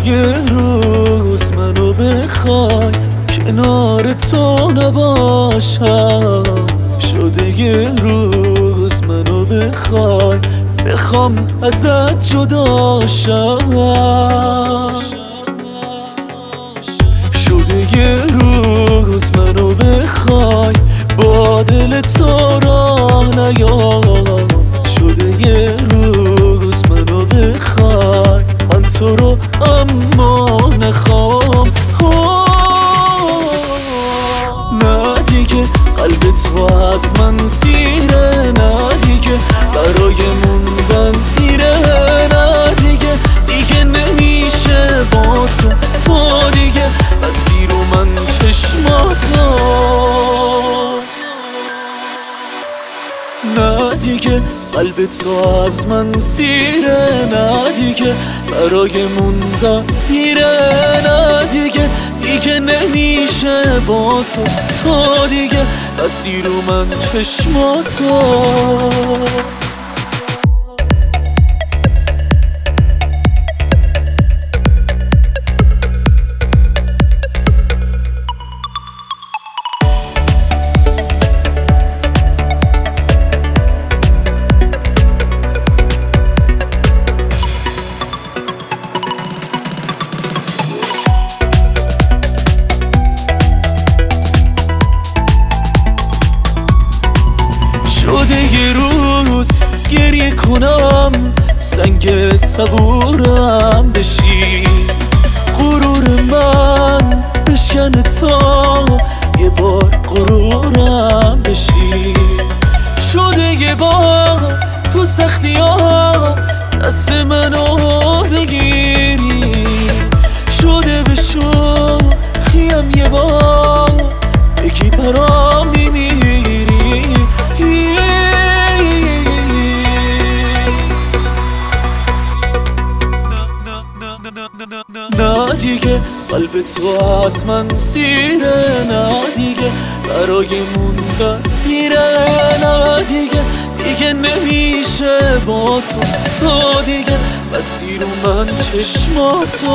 یه روز منو بخوای کنار تو نباشم، شده یه روز منو بخوای بخوام ازت جداشم، شده یه روز منو بخوای با دل تو راه نیام، شده یه روز منو بخوای من تو رو اما نخوام. نه دیگه قلب تو از من سیره، نه دیگه برای موندن دیره، نه دیگه دیگه نمیشه با تو دیگه مسیر و من چشماتو، نه دیگه قلب تو از من سیره، نه دیگه برای موندن دیره، نه دیگه دیگه نمیشه با تو دیگه مسیر و من چشماتو. شده یه روز گریه کنم سنگ صبورم بشی، غرور من بشکن تا یه بار غرورم بشی، شده یه بار تو سختی ها دست منو بگیری، شده به شوخیم یه بار بگی برام میمیری، نه دیگه قلب تو از من سیره، نه دیگه برای موندن دیره، نه دیگه دیگه نمیشه با تو دیگه مسیر و من چشماتو،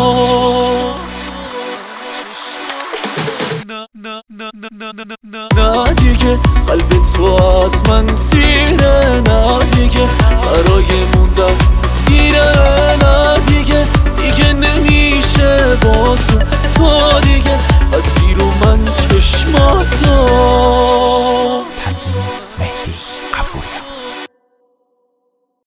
نه دیگه قلب تو از من سیره، نه دیگه برای موندن دیره، نه دیگه دیگه نمیشه با تو دیگه مسیر و من چشماتو. تنظیم مهدی قفوری.